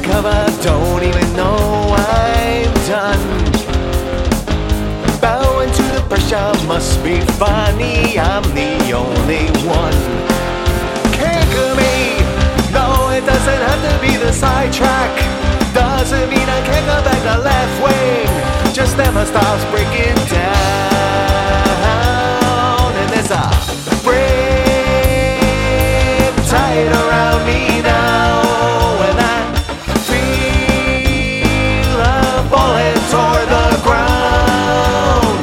cover, don't even know I'm done. Bowing to the pressure must be funny, I'm the only one. Can't me, no, it doesn't have to be the sidetrack. Doesn't mean I can't go back to left wing, just never stops breaking down. And there's a break tight around me now, and I feel I'm falling toward the ground.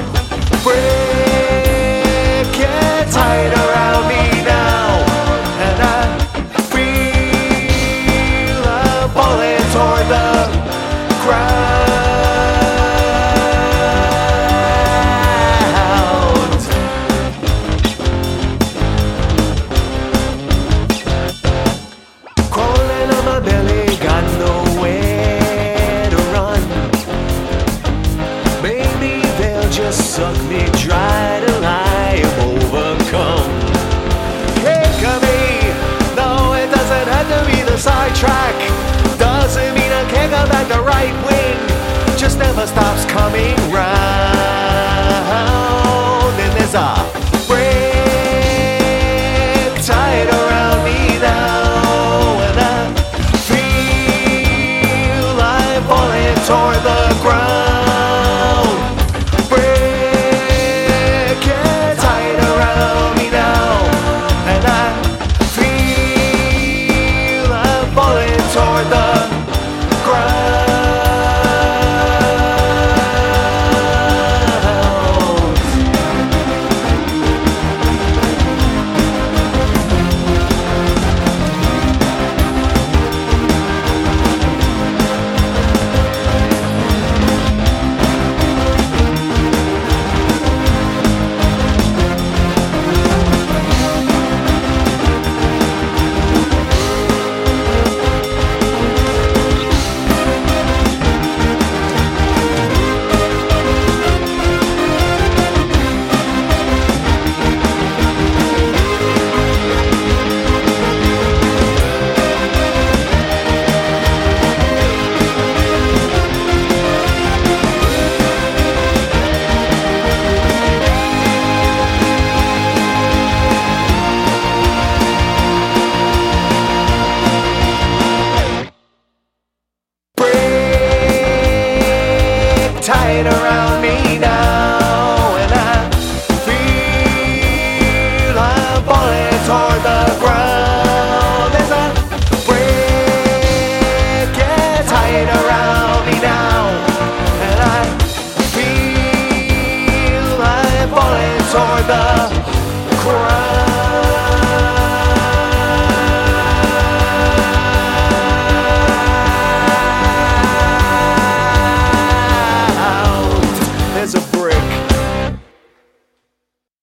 Break it tight around me now, and I feel I'm falling toward the ground. Crawling on my belly, got nowhere to run. Maybe they'll just suck me dry till I'm overcome. Kick me, no, it doesn't have to be the sidetrack. Doesn't mean I can't go back the right wing, just never stops coming round.